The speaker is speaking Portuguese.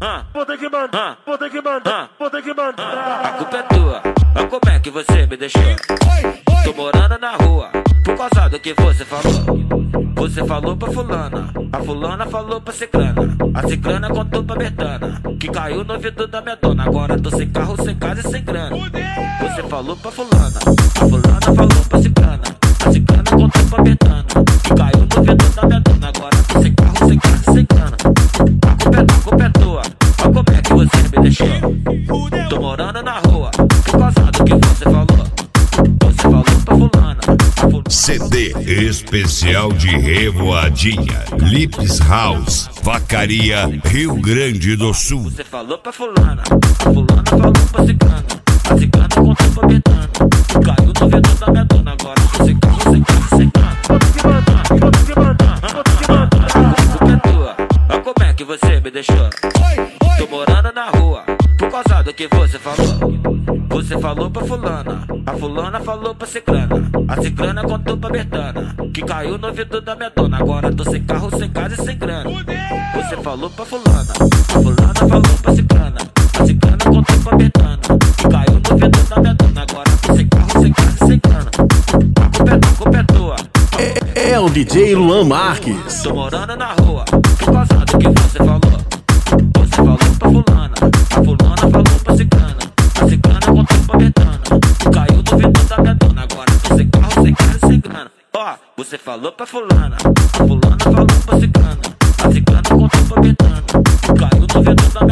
vou ter que mandar, vou ter que mandar, vou ter que mandar. A culpa é tua, olha como é que você me deixou. Tô morando na rua, por causa do que você falou. Você falou pra fulana, a fulana falou pra ciclana, a ciclana contou pra Betana, que caiu no ouvido da minha dona. Agora tô sem carro, sem casa e sem grana. Você falou pra fulana, a fulana falou pra ciclana, a ciclana contou pra Betana, que caiu no ouvido da minha dona. Agora tô sem carro, sem casa e sem grana. A culpa é tua, olha como é que você me deixou. Tô morando na rua, por causa do que você falou. Você falou pra fulana. CD especial de Revoadinha, Lips House, Vacaria, Rio Grande do Sul. Você falou pra fulana, a fulana falou pra ciclana, a ciclana contou pra Betana, caiu no ouvido da minha dona. Agora você carro, sem casa, sem grana. Vou ter que mandar, vou ter que mandar, vou ter que mandar. A culpa é tua, olha como é que você me deixou. Tô morando na rua, por causa do que você falou. Você falou pra fulana, a fulana falou pra ciclana, a ciclana contou pra Betana, que caiu no ouvido da minha dona. Agora tô sem carro, sem casa e sem grana. Você falou pra fulana, a fulana falou pra ciclana, a ciclana contou pra Betana, que caiu no ouvido da minha dona. Agora tô sem carro, sem casa e sem grana. A culpa é tua. É o DJ Luan Marques. Tô morando na rua, por causa do que você falou. Você falou pra fulana, a fulana falou pra ciclana, a ciclana contou pra Betana, que caiu no ouvido da minha dona. Agora tô sem carro, sem casa e sem grana. Ó, você falou pra fulana, a fulana falou pra ciclana, a ciclana contou pra Betana, que caiu no ouvido da